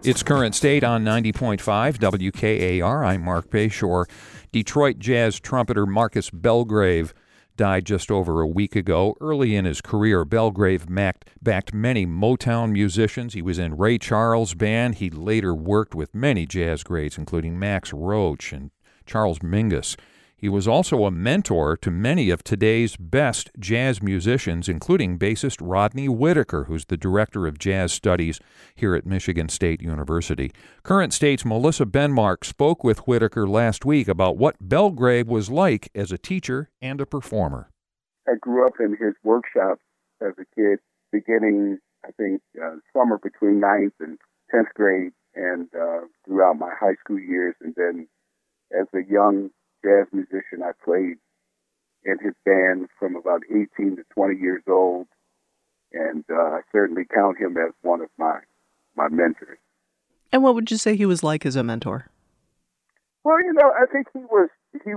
It's Current State on 90.5 WKAR. I'm Mark Bayshore. Detroit jazz trumpeter Marcus Belgrave died just over a week ago. Early in his career, Belgrave backed many Motown musicians. He was in Ray Charles' band. He later worked with many jazz greats, including Max Roach and Charles Mingus. He was also a mentor to many of today's best jazz musicians, including bassist Rodney Whitaker, who's the director of jazz studies here at Michigan State University. Current State's Melissa Benmark spoke with Whitaker last week about what Belgrave was like as a teacher and a performer. I grew up in his workshop as a kid, beginning, I think, somewhere between 9th and 10th grade, and throughout my high school years. And then as a young jazz musician, I played in his band from about 18 to 20 years old, and I certainly count him as one of my mentors. And what would you say he was like as a mentor? Well, I think he was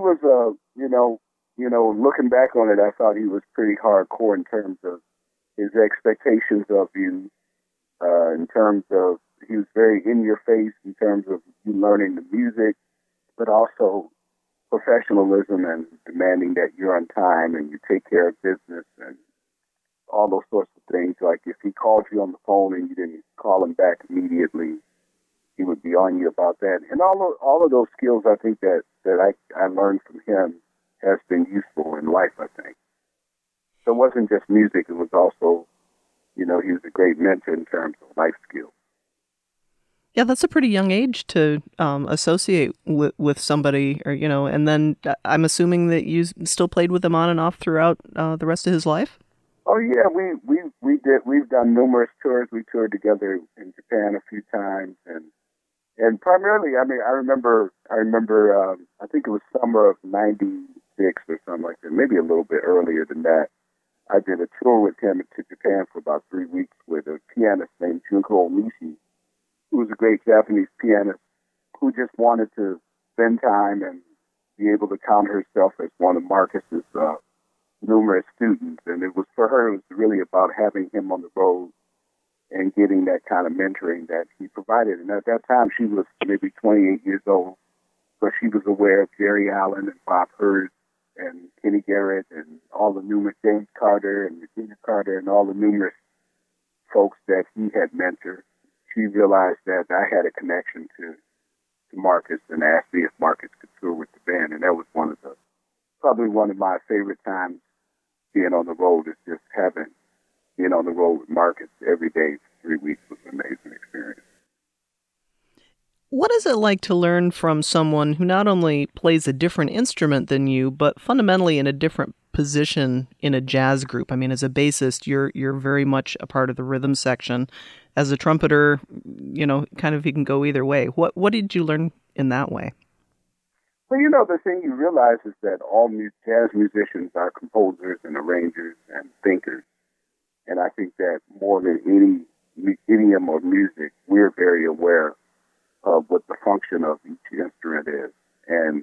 looking back on it, I thought he was pretty hardcore in terms of his expectations of you, in terms of he was very in your face in terms of you learning the music, but also professionalism and demanding that you're on time and you take care of business and all those sorts of things. Like if he called you on the phone and you didn't call him back immediately, he would be on you about that. And all of those skills, I think that I learned from him has been useful in life, I think. So it wasn't just music. It was also, he was a great mentor in terms of life skills. Yeah, that's a pretty young age to associate with somebody, and then I'm assuming that you still played with him on and off throughout the rest of his life? Oh, yeah, we did. We've done numerous tours. We toured together in Japan a few times, and primarily, I remember, I think it was summer of 96 or something like that, maybe a little bit earlier than that. I did a tour with him to Japan for about 3 weeks with a pianist named Junko Onishi, who was a great Japanese pianist who just wanted to spend time and be able to count herself as one of Marcus's numerous students. And it was really about having him on the road and getting that kind of mentoring that he provided. And at that time, she was maybe 28 years old, but she was aware of Jerry Allen and Bob Hurd and Kenny Garrett and all the numerous James Carter and Regina Carter and all the numerous folks that he had mentored. She realized that I had a connection to Marcus and asked me if Marcus could tour with the band. And that was probably one of my favorite times being on the road, is just being on the road with Marcus every day for 3 weeks was an amazing experience. What is it like to learn from someone who not only plays a different instrument than you, but fundamentally in a different position in a jazz group? I mean, as a bassist, you're very much a part of the rhythm section. As a trumpeter, kind of you can go either way. What did you learn in that way? Well, the thing you realize is that all jazz musicians are composers and arrangers and thinkers. And I think that more than any idiom or music, we're very aware of what the function of each instrument is. And,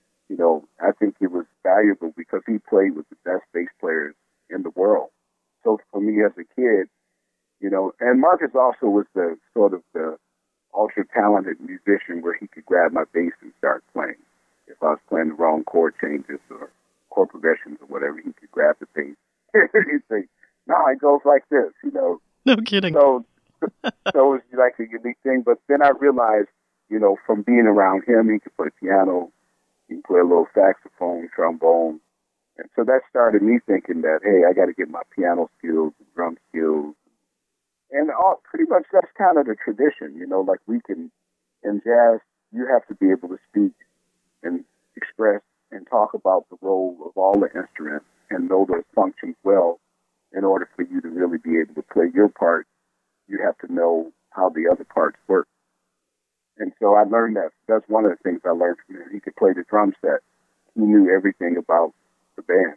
I think it was valuable because he played with the best bass players in the world. So for me as a kid, and Marcus also was the sort of the ultra-talented musician where he could grab my bass and start playing. If I was playing the wrong chord changes or chord progressions or whatever, he could grab the bass. He'd say, no, it goes like this, No kidding. So it was like a unique thing. But then I realized, from being around him, he could play piano, he could play a little saxophone, trombone. And so that started me thinking that, hey, I got to get my piano skills, drum skills. And pretty much that's kind of the tradition, like in jazz, you have to be able to speak and express and talk about the role of all the instruments and know those functions well. In order for you to really be able to play your part, you have to know how the other parts work. And so I learned that's one of the things I learned from him. He could play the drum set. He knew everything about the band.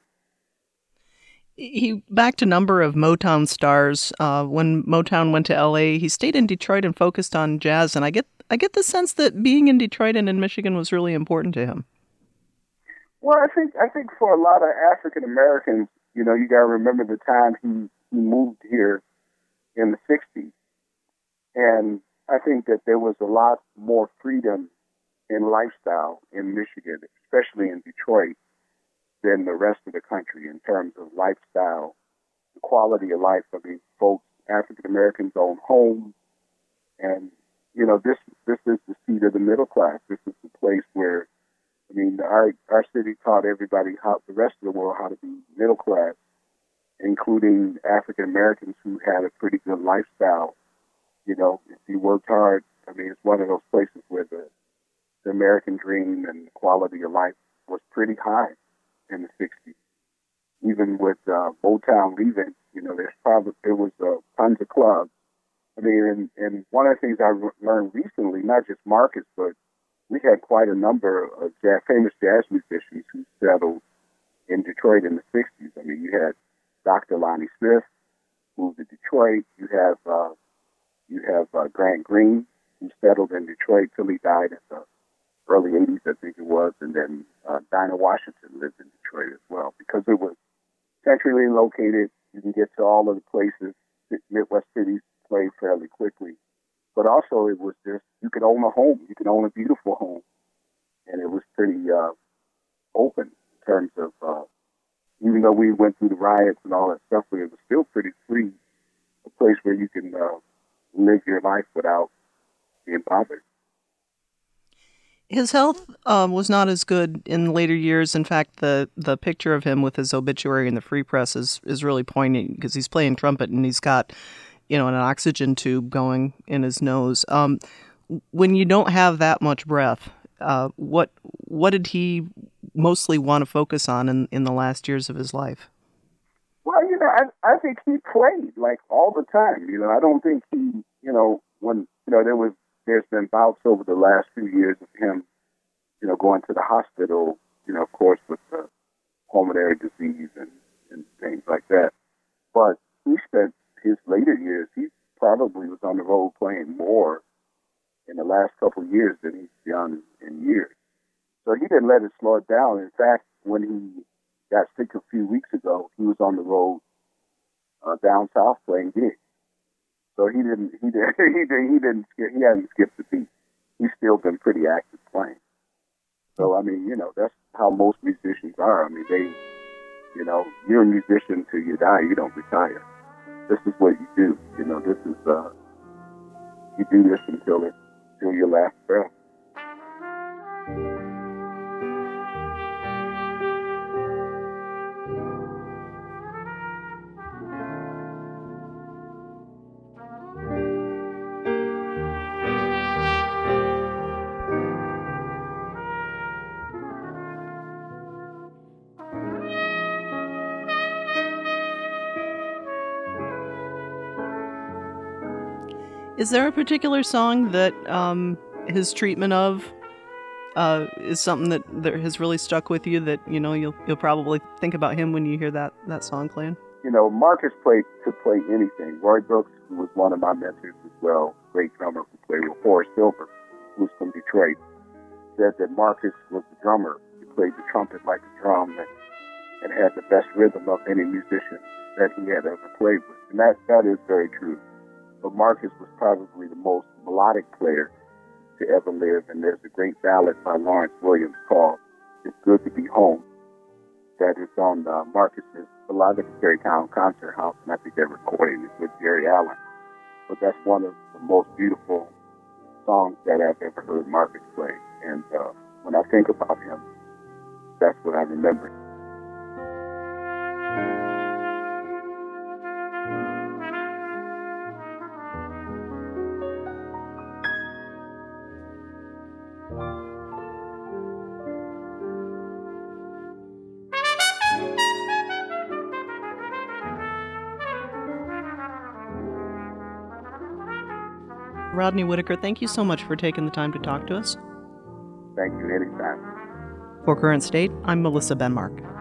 He backed a number of Motown stars. When Motown went to L.A., he stayed in Detroit and focused on jazz. And I get the sense that being in Detroit and in Michigan was really important to him. Well, I think for a lot of African Americans, you got to remember the time he moved here in the 60s. And I think that there was a lot more freedom in lifestyle in Michigan, especially in Detroit, than the rest of the country in terms of lifestyle, the quality of life. I mean, folks, African Americans own homes, and this is the seat of the middle class. This is the place where, I mean, our city taught everybody, the rest of the world, how to be middle class, including African Americans who had a pretty good lifestyle. If you worked hard, I mean, it's one of those places where the American dream and the quality of life was pretty high in the 60s. Even with Motown leaving, there was tons of clubs. I mean, and one of the things I learned recently, not just Marcus, but we had quite a number of famous jazz musicians who settled in Detroit in the 60s. I mean, you had Dr. Lonnie Smith moved to Detroit. You have Grant Green, who settled in Detroit till he died in the early 80s, I think it was. And then Dinah Washington lived in Detroit as well, because it was centrally located. You can get to all of the places. Midwest cities play fairly quickly. But also it was just, you could own a home. You could own a beautiful home. And it was pretty open in terms of, even though we went through the riots and all that stuff, but it was still pretty free, a place where you can live your life without being bothered. His health was not as good in later years. In fact, the picture of him with his obituary in the Free Press is really poignant, because he's playing trumpet and he's got, an oxygen tube going in his nose. When you don't have that much breath, what did he mostly want to focus on in the last years of his life? Well, I think he played like all the time. I don't think he, when there's been bouts over the last few years of him, going to the hospital, of course, with the pulmonary disease and things like that. But he spent his later years, he probably was on the road playing more in the last couple of years than he's done in years. So he didn't let it slow it down. In fact, when he got sick a few weeks ago, he was on the road down south playing gigs. So he hadn't skipped a beat. He's still been pretty active playing. So I mean, that's how most musicians are. I mean, you're a musician till you die. You don't retire. This is what you do. This is you do this until your last breath. Is there a particular song that his treatment of is something that has really stuck with you, that you'll probably think about him when you hear that song playing? Marcus could play anything. Roy Brooks, who was one of my mentors as well, great drummer who played with Horace Silver, who's from Detroit, said that Marcus was the drummer. He played the trumpet like a drum and had the best rhythm of any musician that he had ever played with. And that is very true. But Marcus was probably the most melodic player to ever live. And there's a great ballad by Lawrence Williams called "It's Good to Be Home" that is on Marcus's beloved Terrytown Concert House, and I think they're recording it with Jerry Allen. But that's one of the most beautiful songs that I've ever heard Marcus play. And when I think about him, that's what I remember. Rodney Whitaker, thank you so much for taking the time to talk to us. Thank you, anytime. For Current State, I'm Melissa Benmark.